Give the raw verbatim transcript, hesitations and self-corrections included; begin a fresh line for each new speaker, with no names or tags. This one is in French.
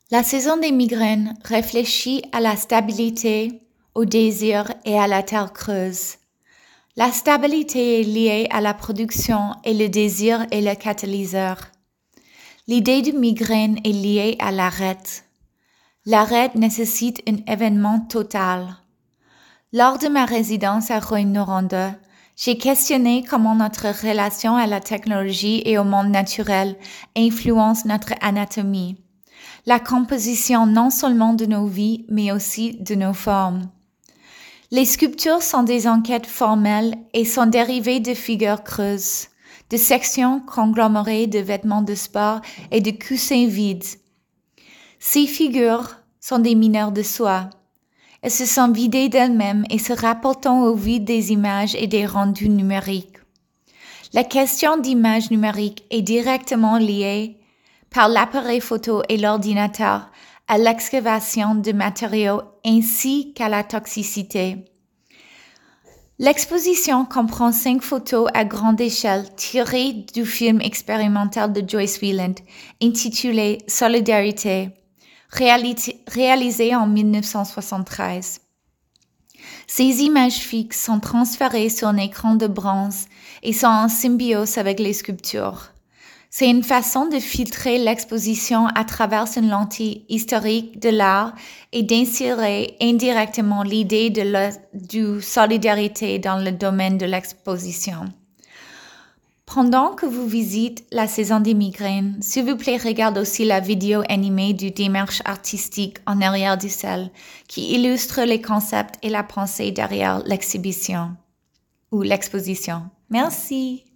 La saison des migraines réfléchit à la stabilité, au désir et à la terre creuse. La stabilité est liée à la production et le désir est le catalyseur. L'idée de migraine est liée à l'arrêt. L'arrêt nécessite un événement total. Lors de ma résidence à Rouyn-Noranda, j'ai questionné comment notre relation à la technologie et au monde naturel influence notre anatomie, la composition non seulement de nos vies, mais aussi de nos formes. Les sculptures sont des enquêtes formelles et sont dérivées de figures creuses, de sections conglomérées de vêtements de sport et de coussins vides. Ces figures sont des mineurs de soi. Elles se sont vidées d'elles-mêmes et se rapportant au vide des images et des rendus numériques. La question d'image numérique est directement liée par l'appareil photo et l'ordinateur à l'excavation de matériaux ainsi qu'à la toxicité. L'exposition comprend cinq photos à grande échelle tirées du film expérimental de Joyce Wieland intitulé Solidarité, réalisé en dix-neuf cent soixante-treize. Ces images fixes sont transférées sur un écran de bronze et sont en symbiose avec les sculptures. C'est une façon de filtrer l'exposition à travers une lentille historique de l'art et d'insérer indirectement l'idée de la de solidarité dans le domaine de l'exposition. Pendant que vous visitez la saison des migraines, s'il vous plaît, regardez aussi la vidéo animée du démarche artistique en arrière du sel qui illustre les concepts et la pensée derrière l'exhibition ou l'exposition. Merci.